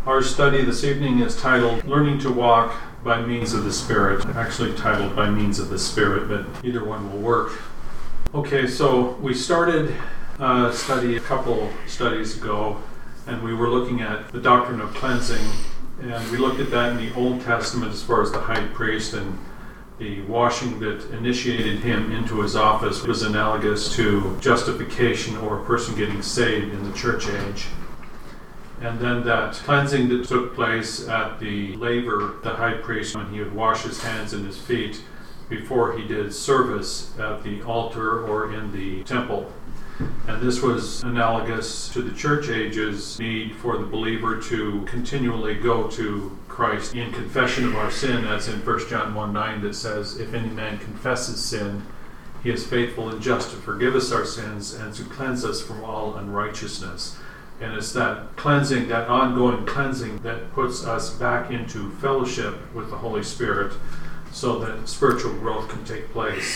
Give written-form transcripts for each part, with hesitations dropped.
Our study this evening is titled Learning to Walk by Means of the Spirit. Actually titled By Means of the Spirit, but either one will work. Okay, so we started a study a couple studies ago, and we were looking at the doctrine of cleansing, and we looked at that in the Old Testament as far as the high priest, and the washing that initiated him into his office was analogous to justification or a person getting saved in the church age. And then that cleansing that took place at the laver, the high priest, when he would wash his hands and his feet before he did service at the altar or in the temple. And this was analogous to the church age's need for the believer to continually go to Christ in confession of our sin, as in 1 John 1:9 that says, if any man confesses sin, he is faithful and just to forgive us our sins and to cleanse us from all unrighteousness. And it's that cleansing, that ongoing cleansing, that puts us back into fellowship with the Holy Spirit so that spiritual growth can take place.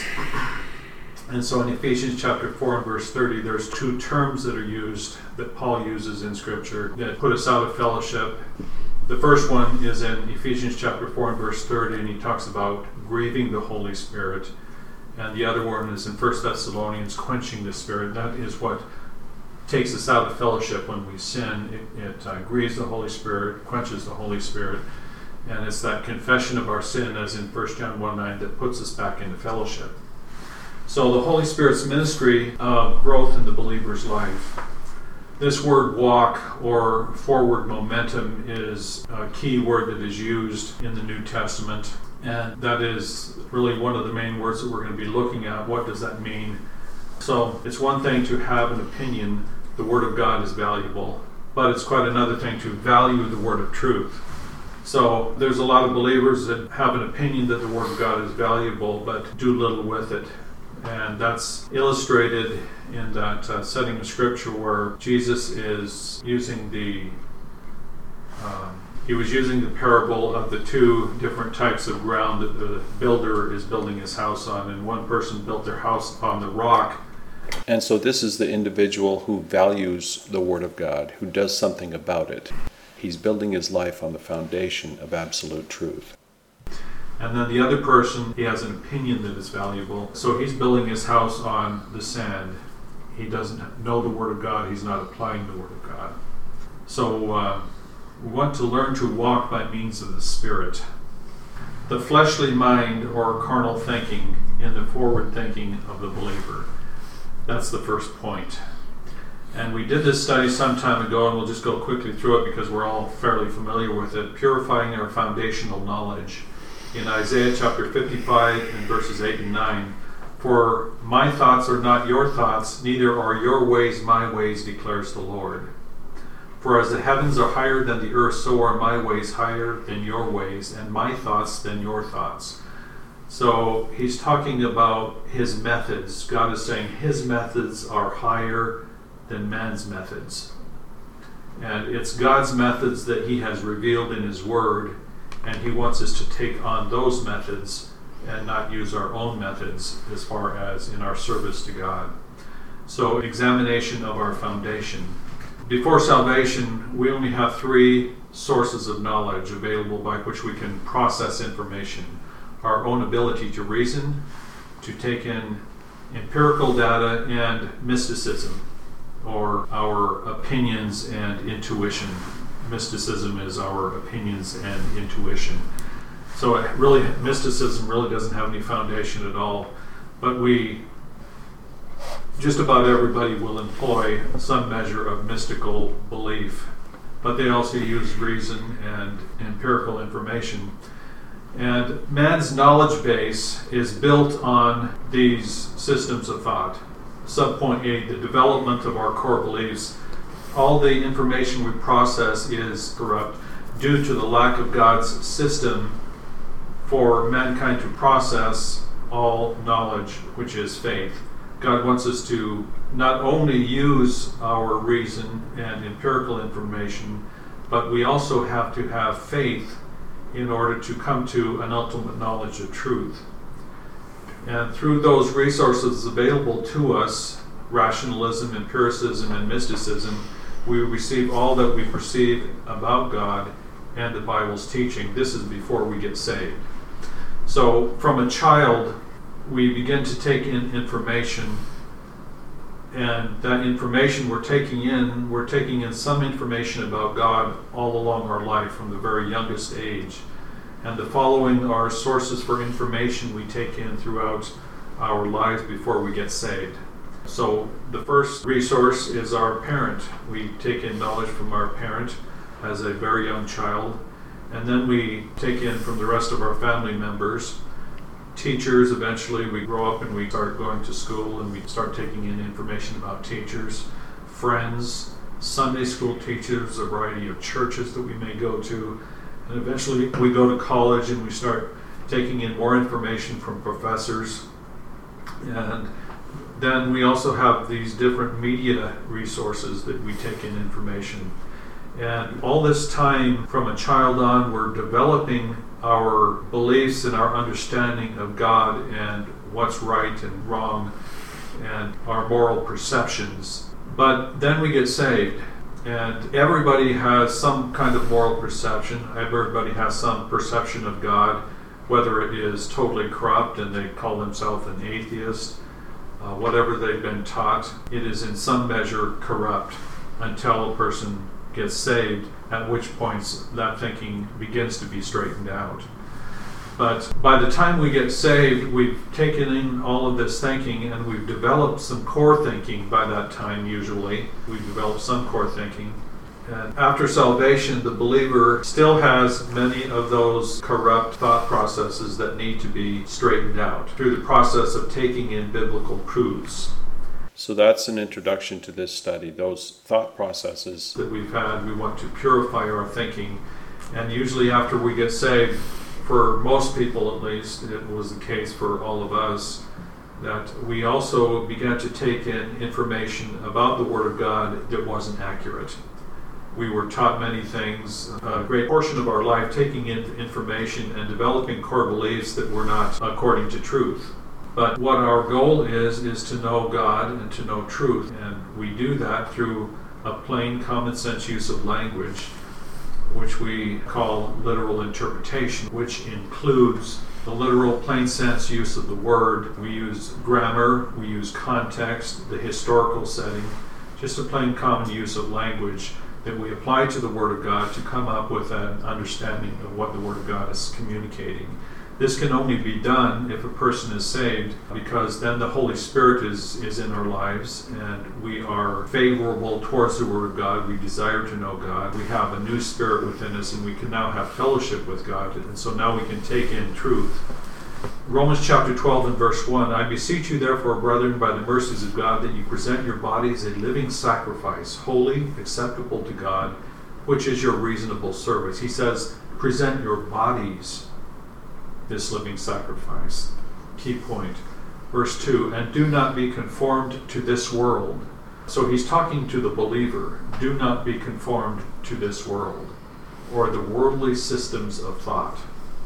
And so in Ephesians chapter 4 and verse 30, there's two terms that are used, that Paul uses in Scripture, that put us out of fellowship. The first one is in Ephesians chapter 4 and verse 30, and he talks about grieving the Holy Spirit. And the other one is in 1 Thessalonians, quenching the Spirit. That is what takes us out of fellowship when we sin. It grieves the Holy Spirit, quenches the Holy Spirit, and it's that confession of our sin, as in 1 John 1:9, that puts us back into fellowship. So the Holy Spirit's ministry of growth in the believer's life. This word walk or forward momentum is a key word that is used in the New Testament, and that is really one of the main words that we're going to be looking at. What does that mean? So it's one thing to have an opinion. The Word of God is valuable, but it's quite another thing to value the Word of truth. So there's a lot of believers that have an opinion that the Word of God is valuable, but do little with it. And that's illustrated in that setting of Scripture where Jesus is using he was using the parable of the two different types of ground that the builder is building his house on, and one person built their house on the rock. And so this is the individual who values the Word of God, who does something about it. He's building his life on the foundation of absolute truth. And then the other person, he has an opinion that is valuable. So he's building his house on the sand. He doesn't know the Word of God. He's not applying the Word of God. So we want to learn to walk by means of the Spirit. The fleshly mind or carnal thinking in the forward thinking of the believer. That's the first point. And we did this study some time ago, and we'll just go quickly through it because we're all fairly familiar with it. Purifying our foundational knowledge. In Isaiah chapter 55 and verses 8 and 9, for my thoughts are not your thoughts, neither are your ways my ways, declares the Lord. For as the heavens are higher than the earth, so are my ways higher than your ways, and my thoughts than your thoughts. So he's talking about his methods. God is saying his methods are higher than man's methods. And it's God's methods that he has revealed in his word, and he wants us to take on those methods and not use our own methods as far as in our service to God. So examination of our foundation. Before salvation, we only have three sources of knowledge available by which we can process information. Our own ability to reason, to take in empirical data, and mysticism, or our opinions and intuition. Mysticism is our opinions and intuition. So mysticism really doesn't have any foundation at all, but just about everybody will employ some measure of mystical belief, but they also use reason and empirical information. And man's knowledge base is built on these systems of thought. Subpoint 8, the development of our core beliefs. All the information we process is corrupt due to the lack of God's system for mankind to process all knowledge, which is faith. God wants us to not only use our reason and empirical information, but we also have to have faith in order to come to an ultimate knowledge of truth. And through those resources available to us, rationalism, empiricism, and mysticism, we receive all that we perceive about God and the Bible's teaching. This is before we get saved. So from a child, we begin to take in information, and that information we're taking in some information about God all along our life from the very youngest age. And the following are sources for information we take in throughout our lives before we get saved. So the first resource is our parent. We take in knowledge from our parent as a very young child, and then we take in from the rest of our family members. Teachers, eventually we grow up and we start going to school and we start taking in information about teachers. Friends, Sunday school teachers, a variety of churches that we may go to, and eventually we go to college and we start taking in more information from professors. And then we also have these different media resources that we take in information. And all this time from a child on, we're developing our beliefs and our understanding of God and what's right and wrong and our moral perceptions. But then we get saved, and everybody has some kind of moral perception. Everybody has some perception of God, whether it is totally corrupt and they call themselves an atheist. Whatever they've been taught, it is in some measure corrupt until a person gets saved, at which points that thinking begins to be straightened out. But by the time we get saved, we've taken in all of this thinking and we've developed some core thinking by that time usually. We've developed some core thinking. And after salvation, the believer still has many of those corrupt thought processes that need to be straightened out through the process of taking in biblical truths. So that's an introduction to this study, those thought processes that we've had. We want to purify our thinking. And usually after we get saved, for most people at least, it was the case for all of us, that we also began to take in information about the Word of God that wasn't accurate. We were taught many things, a great portion of our life taking in information and developing core beliefs that were not according to truth. But what our goal is to know God and to know truth. And we do that through a plain common sense use of language, which we call literal interpretation, which includes the literal plain sense use of the word. We use grammar, we use context, the historical setting, just a plain common use of language that we apply to the Word of God to come up with an understanding of what the Word of God is communicating. This can only be done if a person is saved, because then the Holy Spirit is in our lives and we are favorable towards the Word of God. We desire to know God. We have a new spirit within us and we can now have fellowship with God. And so now we can take in truth. Romans chapter 12 and verse 1, I beseech you therefore, brethren, by the mercies of God, that you present your bodies a living sacrifice, holy, acceptable to God, which is your reasonable service. He says, present your bodies this living sacrifice. Key point. Verse 2, and do not be conformed to this world. So he's talking to the believer. Do not be conformed to this world, or the worldly systems of thought,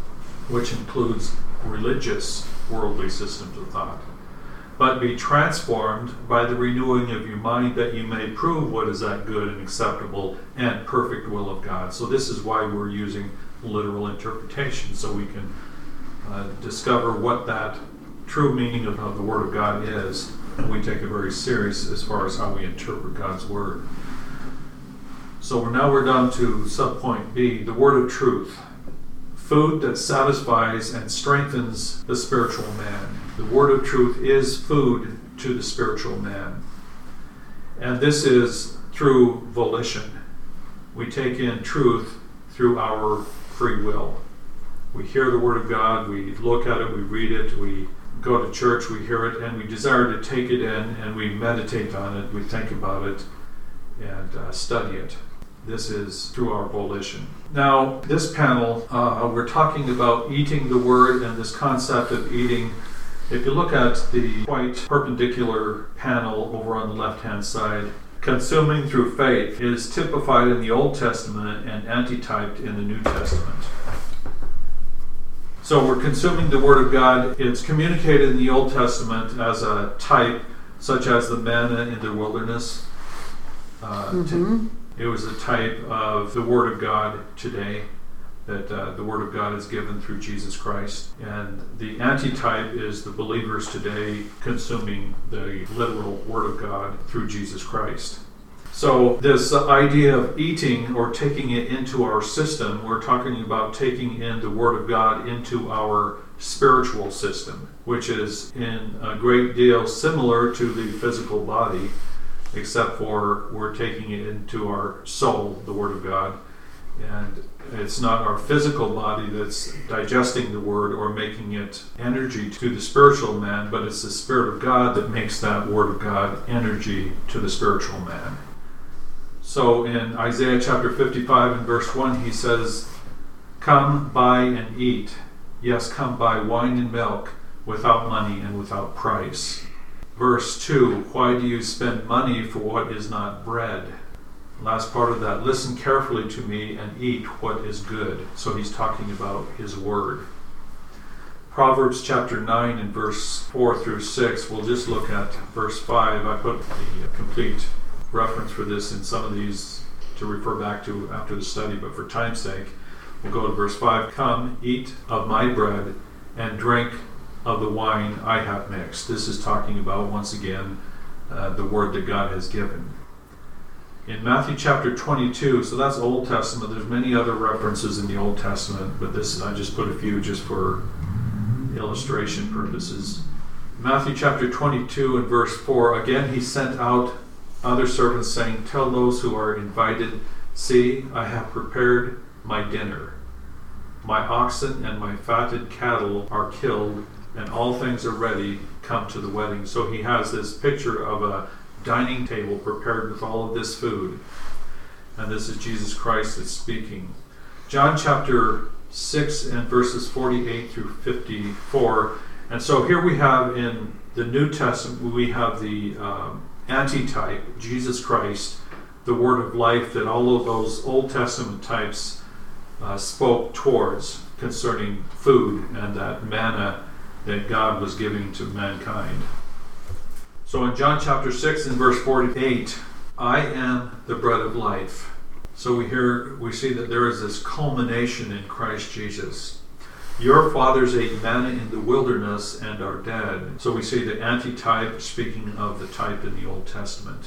which includes religious worldly systems of thought, but be transformed by the renewing of your mind, that you may prove what is that good and acceptable and perfect will of God. So this is why we're using literal interpretation, so we can discover what that true meaning of the Word of God is. And we take it very serious as far as how we interpret God's Word. So now we're down to subpoint B, the Word of Truth. Food that satisfies and strengthens the spiritual man. The Word of Truth is food to the spiritual man. And this is through volition. We take in truth through our free will. We hear the Word of God, we look at it, we read it, we go to church, we hear it, and we desire to take it in, and we meditate on it, we think about it, and study it. This is through our volition. Now, this panel, we're talking about eating the Word and this concept of eating. If you look at the white perpendicular panel over on the left-hand side, consuming through faith is typified in the Old Testament and antityped in the New Testament. So we're consuming the Word of God. It's communicated in the Old Testament as a type, such as the manna in the wilderness. It was a type of the Word of God today, that the Word of God is given through Jesus Christ. And the antitype is the believers today consuming the literal Word of God through Jesus Christ. So this idea of eating or taking it into our system, we're talking about taking in the Word of God into our spiritual system, which is in a great deal similar to the physical body, except for we're taking it into our soul, the Word of God. And it's not our physical body that's digesting the Word or making it energy to the spiritual man, but it's the Spirit of God that makes that Word of God energy to the spiritual man. So in Isaiah chapter 55 and verse 1, he says, "Come, buy and eat. Yes, come buy wine and milk without money and without price." Verse 2, "Why do you spend money for what is not bread?" Last part of that, "Listen carefully to me and eat what is good." So he's talking about his word. Proverbs chapter 9 and verse 4 through 6, we'll just look at verse 5. I put the complete reference for this in some of these to refer back to after the study, but for time's sake, we'll go to verse 5. "Come, eat of my bread and drink of the wine I have mixed." This is talking about, once again, the word that God has given. In Matthew chapter 22, so that's Old Testament. There's many other references in the Old Testament, but this I just put a few just for illustration purposes. Matthew chapter 22 and verse 4, "Again he sent out other servants, saying, Tell those who are invited, See, I have prepared my dinner. My oxen and my fatted cattle are killed, and all things are ready. Come to the wedding." So he has this picture of a dining table prepared with all of this food. And this is Jesus Christ that's speaking. John chapter 6 and verses 48 through 54. And so here we have in the New Testament, we have the antitype, Jesus Christ, the word of life that all of those Old Testament types spoke towards concerning food and that manna that God was giving to mankind. So in John chapter 6 and verse 48, "I am the bread of life." So we see that there is this culmination in Christ Jesus. "Your fathers ate manna in the wilderness and are dead." So we see the antitype speaking of the type in the Old Testament.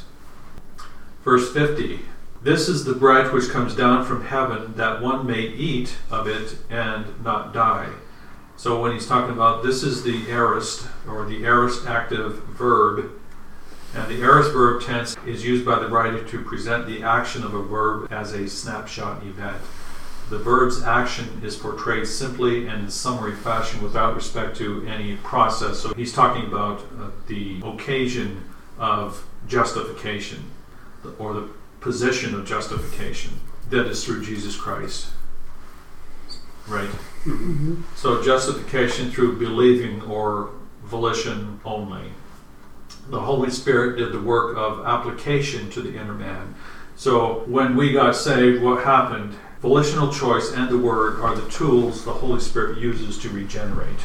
Verse 50, "This is the bread which comes down from heaven, that one may eat of it and not die." So when he's talking about, this is the aorist, or the aorist active verb, and the aorist verb tense is used by the writer to present the action of a verb as a snapshot event. The verb's action is portrayed simply and in summary fashion without respect to any process. So he's talking about the occasion of justification, or the position of justification, that is through Jesus Christ. Right? Mm-hmm. So justification through believing or volition only. The Holy Spirit did the work of application to the inner man. So when we got saved, what happened? Volitional choice and the Word are the tools the Holy Spirit uses to regenerate.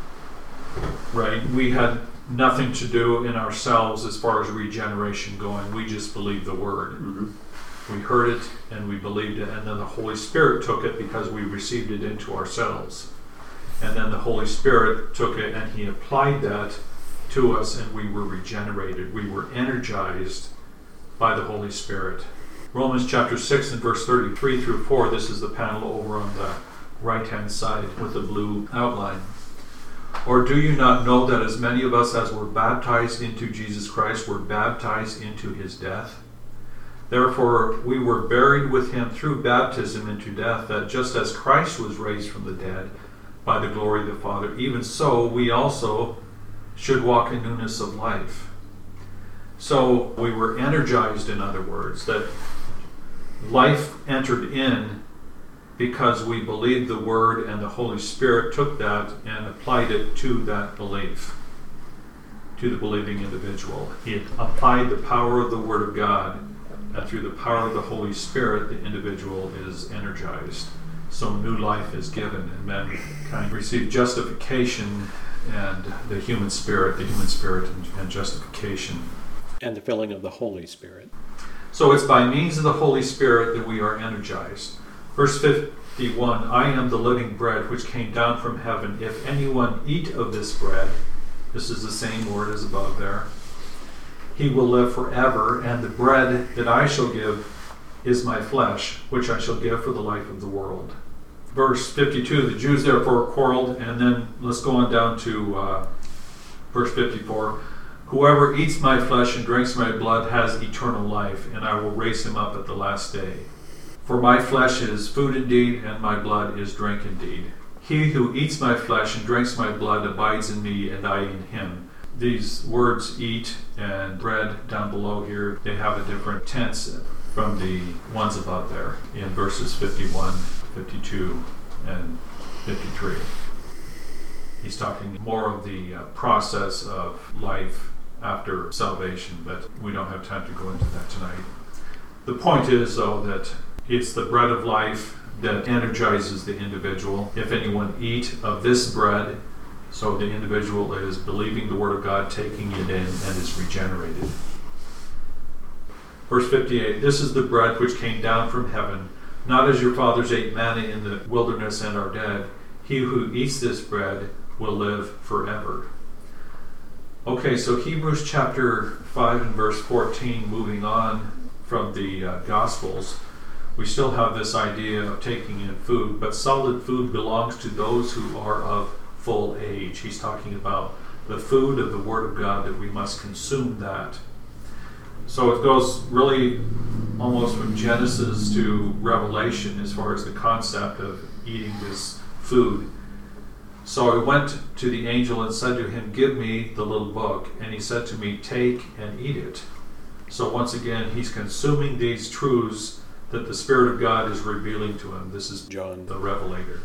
Right? We had nothing to do in ourselves as far as regeneration going. We just believed the Word. Mm-hmm. We heard it and we believed it, and then the Holy Spirit took it because we received it into ourselves. And then the Holy Spirit took it and He applied that to us, and we were regenerated. We were energized by the Holy Spirit. Romans chapter 6 and verse 33 through 4, this is the panel over on the right-hand side with the blue outline. "Or do you not know that as many of us as were baptized into Jesus Christ were baptized into His death? Therefore we were buried with Him through baptism into death, that just as Christ was raised from the dead by the glory of the Father, even so we also should walk in newness of life." So we were energized, in other words, that life entered in because we believed the Word, and the Holy Spirit took that and applied it to that belief, to the believing individual. He applied the power of the Word of God, and through the power of the Holy Spirit, the individual is energized. So new life is given, and mankind receive justification and the human spirit and justification. And the filling of the Holy Spirit. So it's by means of the Holy Spirit that we are energized. Verse 51, I am the living bread which came down from heaven. If anyone eat of this bread, this is the same word as above there, he will live forever, and the bread that I shall give is my flesh, which I shall give for the life of the world. Verse 52, the Jews therefore quarreled, and then let's go on down to verse 54. Whoever eats my flesh and drinks my blood has eternal life, and I will raise him up at the last day. For my flesh is food indeed, and my blood is drink indeed. He who eats my flesh and drinks my blood abides in me, and I in him. These words, eat and bread, down below here, they have a different tense from the ones above there in verses 51, 52, and 53. He's talking more of the process of life after salvation, but we don't have time to go into that tonight. The point is, though, that it's the bread of life that energizes the individual. If anyone eat of this bread, so the individual is believing the Word of God, taking it in, and is regenerated. Verse 58, this is the bread which came down from heaven, not as your fathers ate manna in the wilderness and are dead. He who eats this bread will live forever. Okay, so Hebrews chapter 5 and verse 14, moving on from the Gospels, we still have this idea of taking in food, but solid food belongs to those who are of full age. He's talking about the food of the Word of God, that we must consume that. So it goes really almost from Genesis to Revelation as far as the concept of eating this food. So I went to the angel and said to him, give me the little book. And he said to me, take and eat it. So once again, he's consuming these truths that the Spirit of God is revealing to him. This is John the Revelator.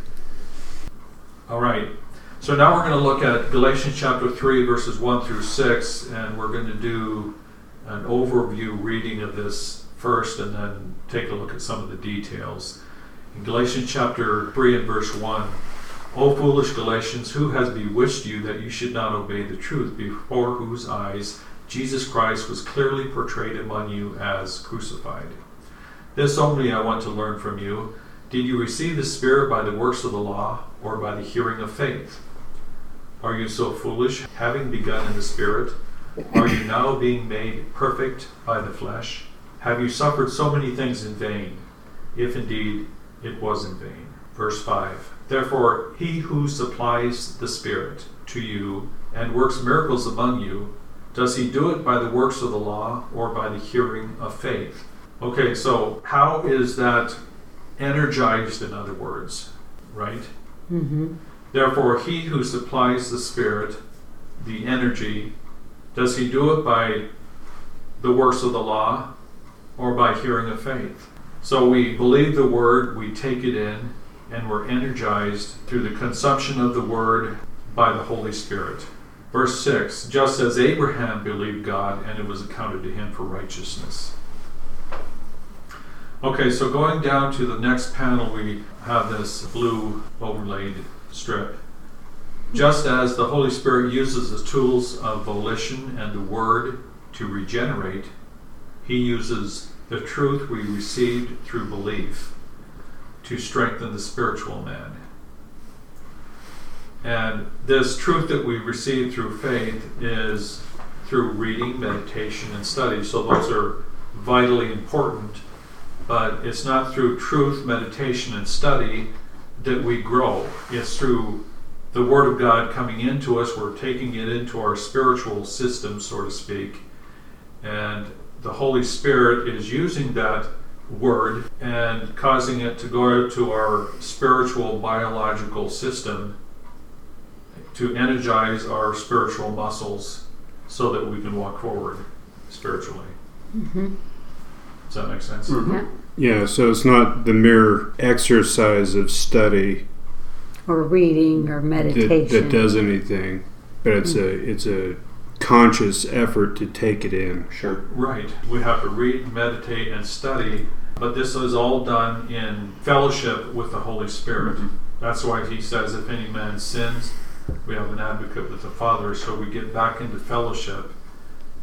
All right. So now we're going to look at Galatians chapter 3, verses 1 through 6, and we're going to do an overview reading of this first and then take a look at some of the details. In Galatians chapter 3 and verse 1, O foolish Galatians, who has bewitched you that you should not obey the truth, before whose eyes Jesus Christ was clearly portrayed among you as crucified? This only I want to learn from you. Did you receive the Spirit by the works of the law, or by the hearing of faith? Are you so foolish, having begun in the Spirit? Are you now being made perfect by the flesh? Have you suffered so many things in vain, if indeed it was in vain? Verse 5, therefore he who supplies the Spirit to you and works miracles among you, does he do it by the works of the law or by the hearing of faith? Okay, so how is that energized, in other words, right? Mm-hmm. Therefore he who supplies the Spirit, the energy, does he do it by the works of the law or by hearing of faith? So we believe the Word, we take it in, and we're energized through the consumption of the Word by the Holy Spirit. Verse 6, just as Abraham believed God, and it was accounted to him for righteousness. Okay, so going down to the next panel, we have this blue overlaid strip. Just as the Holy Spirit uses the tools of volition and the Word to regenerate, he uses the truth we received through belief to strengthen the spiritual man. And this truth that we receive through faith is through reading, meditation, and study. So those are vitally important, but it's not through truth, meditation, and study that we grow. It's through the Word of God coming into us. We're taking it into our spiritual system, so to speak, and the Holy Spirit is using that Word and causing it to go out to our spiritual biological system to energize our spiritual muscles so that we can walk forward spiritually. Mm-hmm. Does that make sense? Yeah. Yeah, so it's not the mere exercise of study Or reading or meditation. that does anything, but it's a conscious effort to take it in. Sure. Right. We have to read, meditate, and study, but this is all done in fellowship with the Holy Spirit. Mm-hmm. That's why he says, if any man sins, we have an advocate with the Father, so we get back into fellowship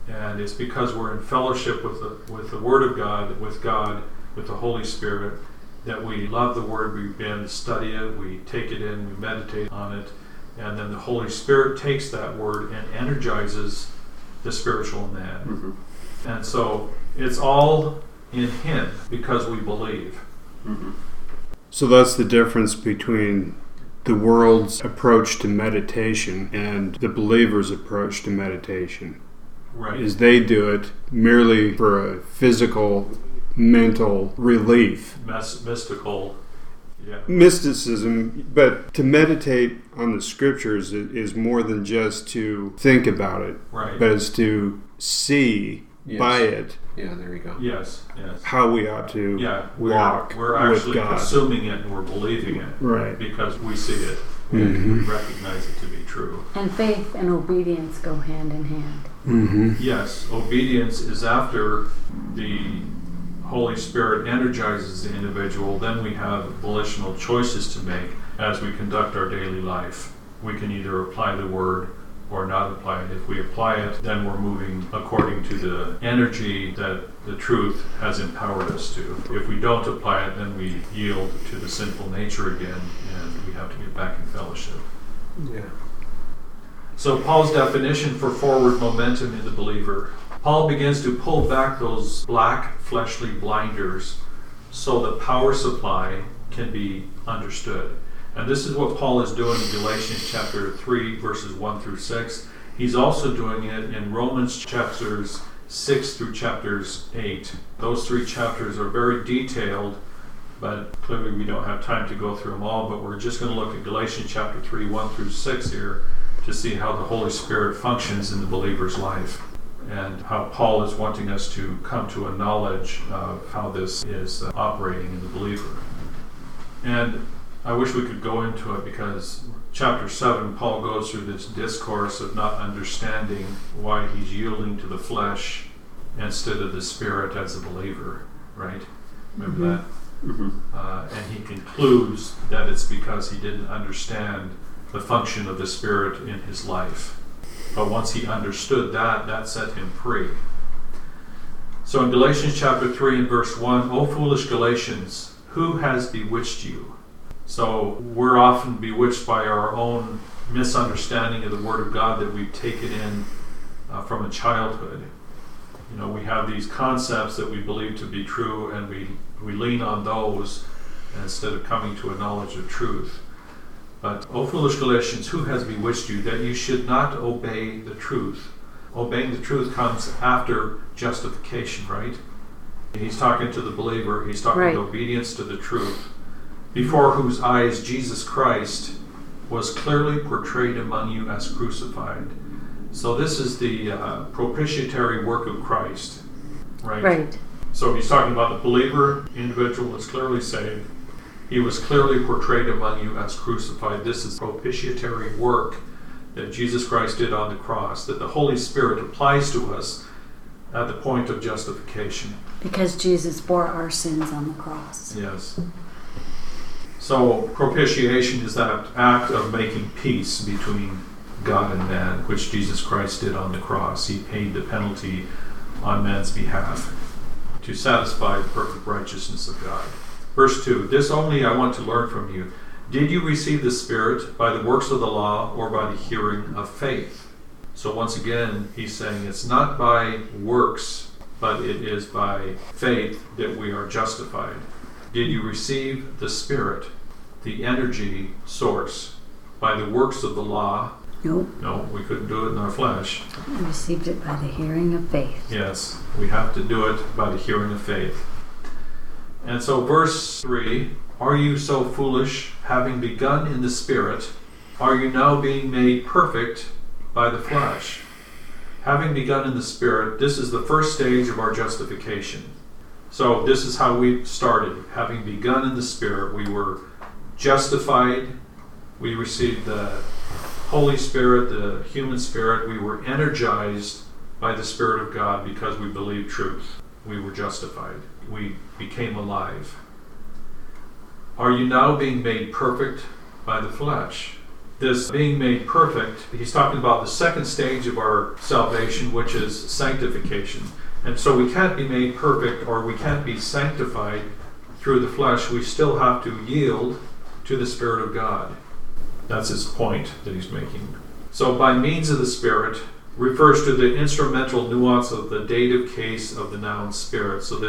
And it's because we're in fellowship with the Word of God, with the Holy Spirit, that we love the Word, we begin to study it, we take it in, we meditate on it, and then the Holy Spirit takes that Word and energizes the spiritual man. Mm-hmm. And so it's all in Him because we believe. Mm-hmm. So that's the difference between the world's approach to meditation and the believer's approach to meditation. Right. Is they do it merely for a physical, mental relief. Mystical. Yeah. Mysticism, but to meditate on the scriptures is more than just to think about it, Right. but it's to see by it Yeah, there you go. Yes. how we ought to walk we're with actually God. consuming it and we're believing it. Right. Because we see it. We Mhm. recognize it to be true. And faith and obedience go hand in hand. Mm-hmm. Yes, obedience is after the Holy Spirit energizes the individual. Then we have volitional choices to make as we conduct our daily life. We can either apply the Word or not apply it. If we apply it, then we're moving according to the energy that the truth has empowered us to. If we don't apply it, then we yield to the sinful nature again, and we have to get back in fellowship. Yeah. So Paul's definition for forward momentum in the believer. Paul begins to pull back those black fleshly blinders so the power supply can be understood. And this is what Paul is doing in Galatians chapter 3, verses 1 through 6. He's also doing it in Romans chapters 6 through chapters 8. Those 3 chapters are very detailed, but clearly we don't have time to go through them all, but we're just going to look at Galatians chapter 3, 1 through 6 here to see how the Holy Spirit functions in the believer's life and how Paul is wanting us to come to a knowledge of how this is operating in the believer. And I wish we could go into it because chapter 7, Paul goes through this discourse of not understanding why he's yielding to the flesh instead of the Spirit as a believer, right? Remember that? Mm-hmm. And he concludes that it's because he didn't understand the function of the Spirit in his life. But once he understood that, that set him free. So in Galatians chapter 3 and verse 1, O foolish Galatians, who has bewitched you? So we're often bewitched by our own misunderstanding of the Word of God that we've taken in from a childhood. You know, we have these concepts that we believe to be true, and we lean on those instead of coming to a knowledge of truth. But, O foolish Galatians, who has bewitched you that you should not obey the truth? Obeying the truth comes after justification, right? He's talking to the believer. He's talking Right. to obedience to the truth, before whose eyes Jesus Christ was clearly portrayed among you as crucified. So this is the propitiatory work of Christ, right? Right. So he's talking about the believer, individual is clearly saved. He was clearly portrayed among you as crucified. This is propitiatory work that Jesus Christ did on the cross, that the Holy Spirit applies to us at the point of justification. Because Jesus bore our sins on the cross. Yes. So propitiation is that act of making peace between God and man, which Jesus Christ did on the cross. He paid the penalty on man's behalf to satisfy the perfect righteousness of God. Verse 2, this only I want to learn from you. Did you receive the Spirit by the works of the law or by the hearing of faith? So once again, he's saying it's not by works, but it is by faith that we are justified. Did you receive the Spirit, the energy source, by the works of the law? Nope. No, we couldn't do it in our flesh. We received it by the hearing of faith. Yes, we have to do it by the hearing of faith. And so verse 3, are you so foolish, having begun in the Spirit, are you now being made perfect by the flesh? Having begun in the Spirit, this is the first stage of our justification. So this is how we started. Having begun in the Spirit, we were justified. We received the Holy Spirit, the human spirit. We were energized by the Spirit of God because we believed truth. We were justified. We became alive. Are you now being made perfect by the flesh? this being made perfect, he's talking about the second stage of our salvation, which is sanctification. And so we can't be made perfect, or we can't be sanctified through the flesh. We still have to yield to the Spirit of God. That's his point that he's making. So by means of the Spirit refers to the instrumental nuance of the dative case of the noun Spirit. So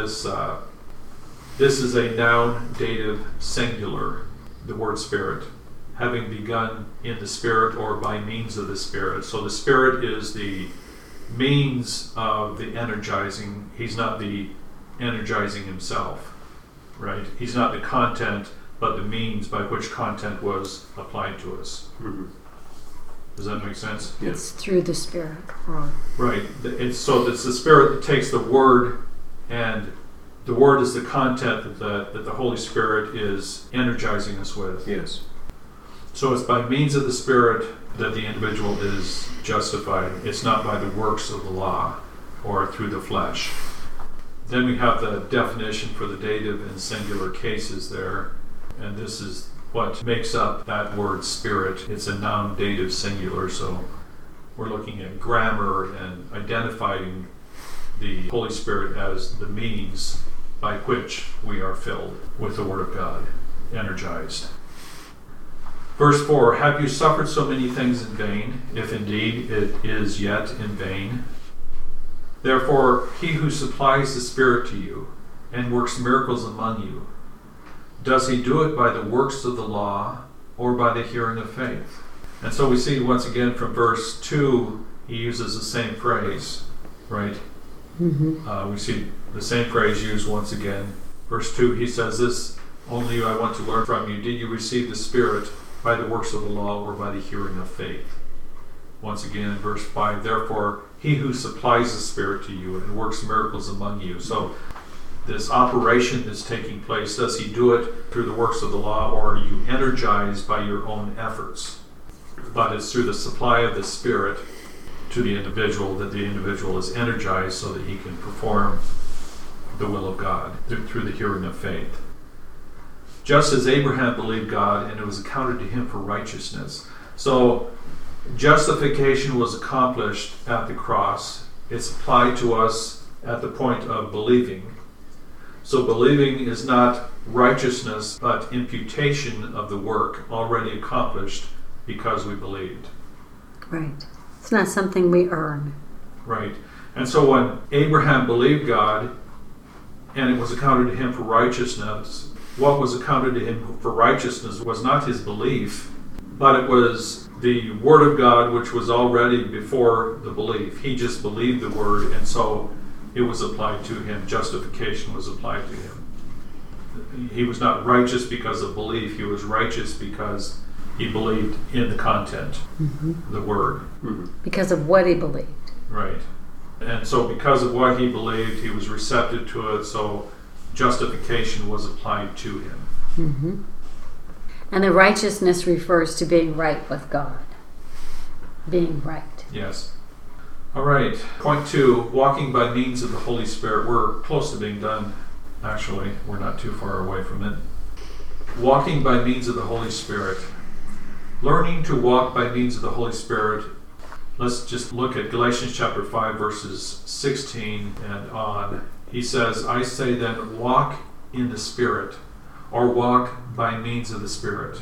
this is a noun dative singular, the word Spirit, having begun in the Spirit or by means of the Spirit. So the Spirit is the means of the energizing. He's not the energizing himself, right? He's not the content, but the means by which content was applied to us. Mm-hmm. Does that make sense? It's through the Spirit. Or Right. It's the Spirit that takes the Word, and the Word is the content that the Holy Spirit is energizing us with. Yes. So it's by means of the Spirit that the individual is justified. It's not by the works of the law or through the flesh. Then we have the definition for the dative and singular cases there, and this is what makes up that word Spirit. It's a noun dative singular, so we're looking at grammar and identifying the Holy Spirit as the means by which we are filled with the Word of God, energized. Verse 4, have you suffered so many things in vain, if indeed it is yet in vain? Therefore, he who supplies the Spirit to you and works miracles among you, does he do it by the works of the law or by the hearing of faith? And so we see once again from verse 2, he uses the same phrase, right? mm-hmm. We see the same phrase used once again. Verse 2, he says, this only I want to learn from you. Did you receive the Spirit by the works of the law or by the hearing of faith? Once again in verse 5, therefore, he who supplies the Spirit to you and works miracles among you. So this operation is taking place. Does he do it through the works of the law, or are you energized by your own efforts? But it's through the supply of the Spirit to the individual that the individual is energized so that he can perform the will of God through the hearing of faith. Just as Abraham believed God, and it was accounted to him for righteousness. So justification was accomplished at the cross. It's applied to us at the point of believing. So believing is not righteousness, but imputation of the work already accomplished because we believed. Right. It's not something we earn. Right. And so when Abraham believed God and it was accounted to him for righteousness, what was accounted to him for righteousness was not his belief, but it was the Word of God, which was already before the belief. He just believed the Word, and so it was applied to him. Justification was applied to him. He was not righteous because of belief. He was righteous because he believed in the content, the Word. Because of what he believed. Right. And so because of what he believed, he was receptive to it, so justification was applied to him. Mm-hmm. And the righteousness refers to being right with God. Being right. Yes. All right. Point 2, walking by means of the Holy Spirit. We're close to being done, actually. We're not too far away from it. Walking by means of the Holy Spirit. Learning to walk by means of the Holy Spirit. Let's just look at Galatians chapter 5, verses 16 and on. He says, I say then, walk in the Spirit, or walk by means of the Spirit.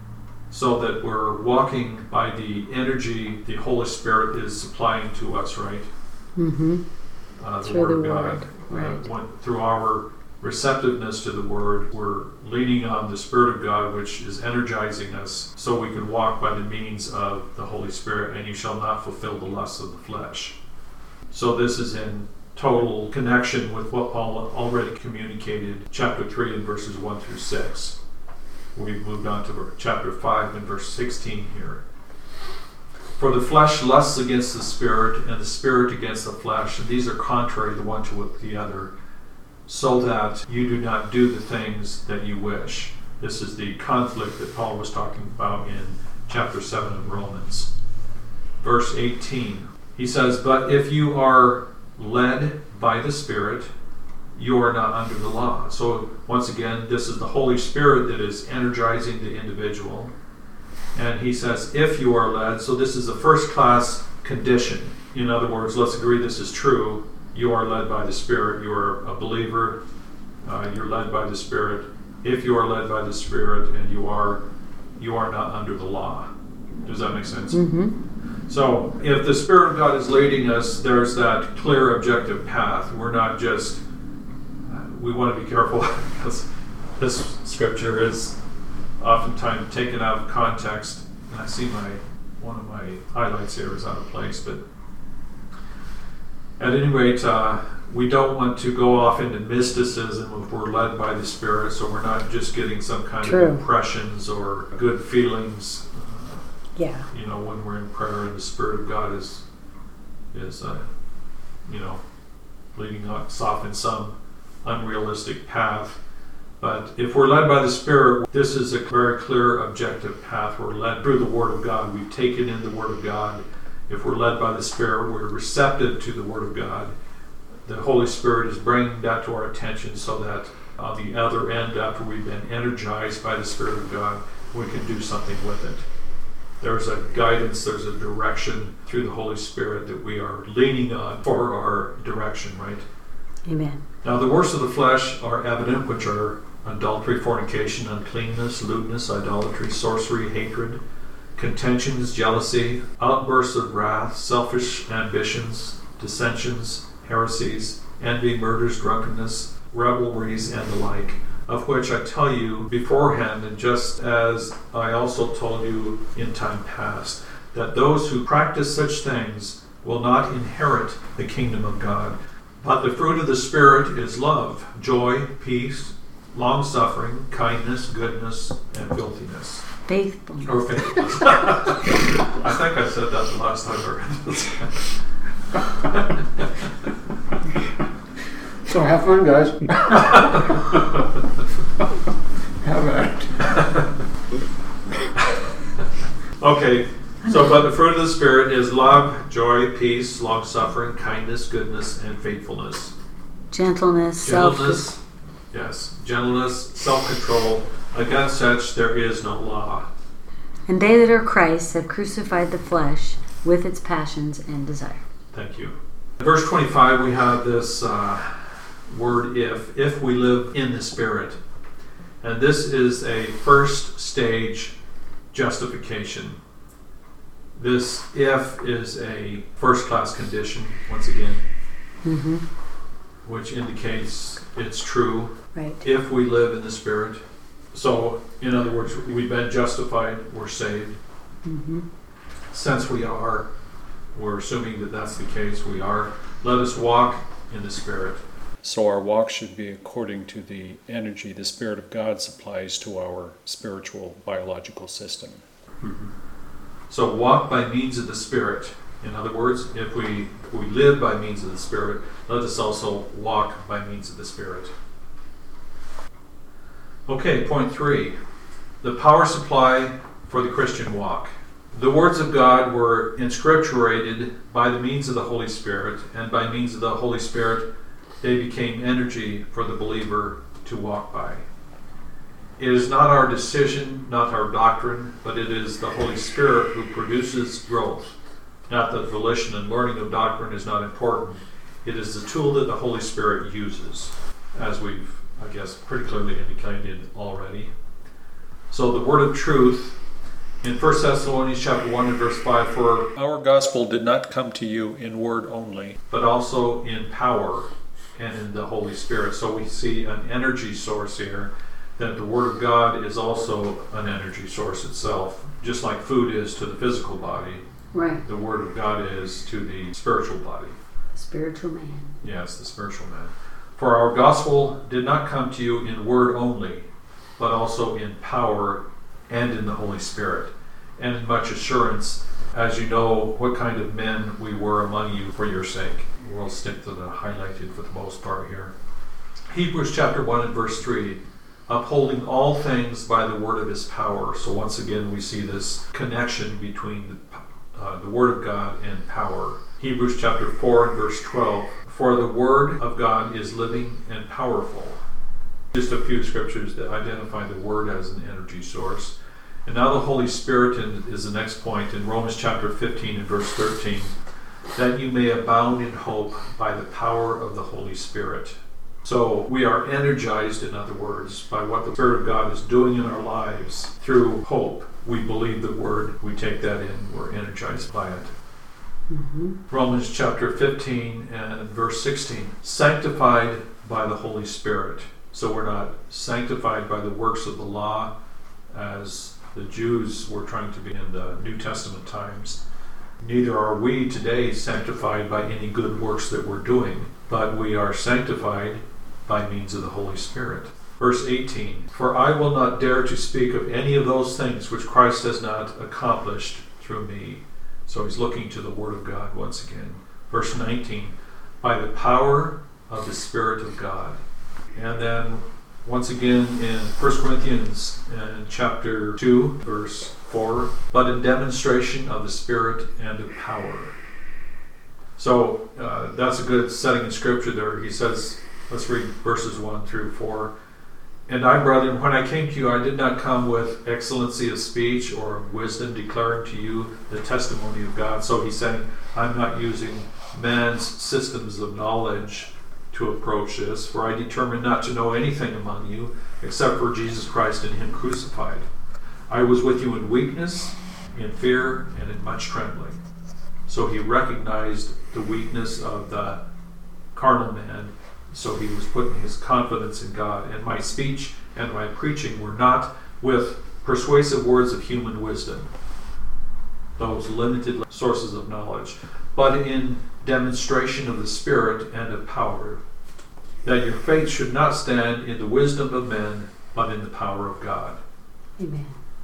So that we're walking by the energy the Holy Spirit is supplying to us, right? Mm-hmm. The Word of God. Right. Through our receptiveness to the Word, we're leaning on the Spirit of God, which is energizing us, so we can walk by the means of the Holy Spirit, and you shall not fulfill the lusts of the flesh. So this is in total connection with what Paul already communicated, chapter 3 and verses 1 through 6. We've moved on to chapter 5 and verse 16 here. For the flesh lusts against the Spirit, and the Spirit against the flesh, and these are contrary the one to the other, so that you do not do the things that you wish. This is the conflict that Paul was talking about in chapter 7 of Romans. Verse 18, he says, but if you are led by the Spirit, you are not under the law. So once again, this is the Holy Spirit that is energizing the individual. And he says, if you are led, so this is a first class condition. In other words, let's agree this is true. You are led by the Spirit. You are a believer. You're led by the Spirit. If you are led by the Spirit, and you are not under the law. Does that make sense? Mm-hmm. So if the Spirit of God is leading us, there's that clear objective path. We're not just, we want to be careful because this scripture is oftentimes taken out of context. And I see one of my highlights here is out of place, but at any rate, we don't want to go off into mysticism if we're led by the Spirit, so we're not just getting some kind True. of impressions or good feelings. Yeah. When we're in prayer and the Spirit of God is leading us off in some unrealistic path. But if we're led by the Spirit, this is a very clear objective path. We're led through the Word of God. We've taken in the Word of God. If we're led by the Spirit, we're receptive to the Word of God. The Holy Spirit is bringing that to our attention so that on the other end, after we've been energized by the Spirit of God, we can do something with it. There's a guidance, there's a direction through the Holy Spirit that we are leaning on for our direction, right? Amen. Now, the works of the flesh are evident, which are adultery, fornication, uncleanness, lewdness, idolatry, sorcery, hatred, contentions, jealousy, outbursts of wrath, selfish ambitions, dissensions, heresies, envy, murders, drunkenness, revelries, and the like, of which I tell you beforehand, and just as I also told you in time past, that those who practice such things will not inherit the kingdom of God. But the fruit of the Spirit is love, joy, peace, long-suffering, kindness, goodness, and filthiness. Faithfulness. Or faithfulness. I think I said that the last time I read this. So have fun, guys. Have at it. Okay, so but the fruit of the Spirit is love, joy, peace, long-suffering, kindness, goodness, and faithfulness. Gentleness, Gentleness, self-control. Against such there is no law. And they that are Christ have crucified the flesh with its passions and desire. Thank you. In verse 25, we have this word if we live in the Spirit. And this is a first stage justification. This if is a first class condition, once again, Mm-hmm. which indicates it's true. Right. If we live in the Spirit. So, in other words, we've been justified, we're saved. Mm-hmm. Since we're assuming that that's the case, we are. Let us walk in the Spirit. So our walk should be according to the energy the Spirit of God supplies to our spiritual biological system. Mm-hmm. So walk by means of the Spirit. In other words, if we live by means of the Spirit, let us also walk by means of the Spirit. Okay, point 3. The power supply for the Christian walk. The words of God were inscripturated by the means of the Holy Spirit, and by means of the Holy Spirit, they became energy for the believer to walk by. It is not our decision, not our doctrine, but it is the Holy Spirit who produces growth. Not that volition and learning of doctrine is not important. It is the tool that the Holy Spirit uses, as we've, I guess, pretty clearly indicated already. So the word of truth in 1 Thessalonians chapter 1 and verse 5, for Our gospel did not come to you in word only, but also in power and in the Holy Spirit. So we see an energy source here, that the Word of God is also an energy source itself. Just like food is to the physical body, Right. the Word of God is to the spiritual body. Spiritual man. Yes, the spiritual man. For our gospel did not come to you in word only, but also in power and in the Holy Spirit, and in much assurance, as you know what kind of men we were among you for your sake. We'll stick to the highlighted for the most part here. Hebrews chapter 1 and verse 3, upholding all things by the word of his power. So once again we see this connection between the word of God and power. Hebrews chapter 4 and verse 12, for the word of God is living and powerful. Just a few scriptures that identify the word as an energy source. And now the Holy Spirit is the next point in Romans chapter 15 and verse 13, that you may abound in hope by the power of the Holy Spirit. So we are energized, in other words, by what the Spirit of God is doing in our lives through hope. We believe the Word, we take that in, we're energized by it. Romans chapter 15 and verse 16, sanctified by the Holy Spirit. So we're not sanctified by the works of the law as the Jews were trying to be in the New Testament times. Neither are we today sanctified by any good works that we're doing, but we are sanctified by means of the Holy Spirit. Verse 18, for I will not dare to speak of any of those things which Christ has not accomplished through me. So he's looking to the Word of God once again. Verse 19, by the power of the Spirit of God. And then once again in 1 Corinthians chapter 2, verse 4, but in demonstration of the Spirit and of power. So that's a good setting in Scripture there. He says, let's read verses 1 through 4. And I, brethren, when I came to you, I did not come with excellency of speech or of wisdom, declaring to you the testimony of God. So he's saying, I'm not using man's systems of knowledge to approach this, for I determined not to know anything among you except for Jesus Christ and Him crucified. I was with you in weakness, in fear, and in much trembling. So he recognized the weakness of the carnal man, so he was putting his confidence in God. And my speech and my preaching were not with persuasive words of human wisdom, those limited sources of knowledge, but in demonstration of the Spirit and of power, that your faith should not stand in the wisdom of men, but in the power of God. Amen.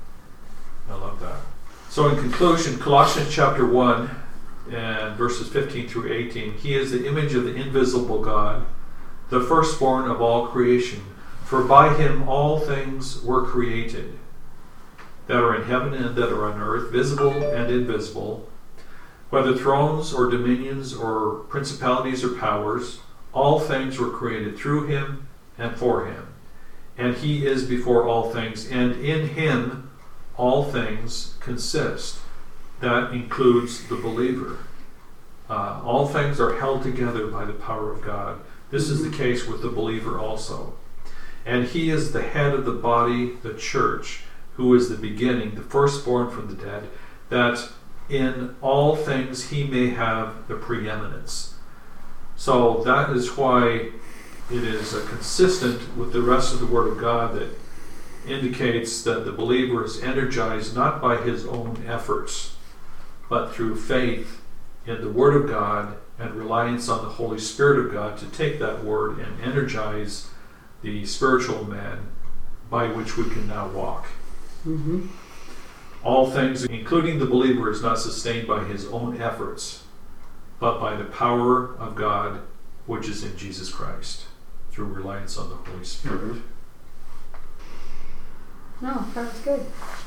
I love that. So in conclusion, Colossians chapter 1 and verses 15 through 18, He is the image of the invisible God, the firstborn of all creation. For by Him all things were created, that are in heaven and that are on earth, visible and invisible, whether thrones or dominions or principalities or powers. All things were created through Him and for Him. And He is before all things, and in Him all things consist. That includes the believer. All things are held together by the power of God. This is the case with the believer also. And He is the head of the body, the church, who is the beginning, the firstborn from the dead, that in all things He may have the preeminence. So that is why it is consistent with the rest of the Word of God that indicates that the believer is energized not by his own efforts, but through faith in the Word of God and reliance on the Holy Spirit of God to take that Word and energize the spiritual man by which we can now walk. Mm-hmm. All things, including the believer, is not sustained by his own efforts, but by the power of God, which is in Jesus Christ, through reliance on the Holy Spirit. No, that was good.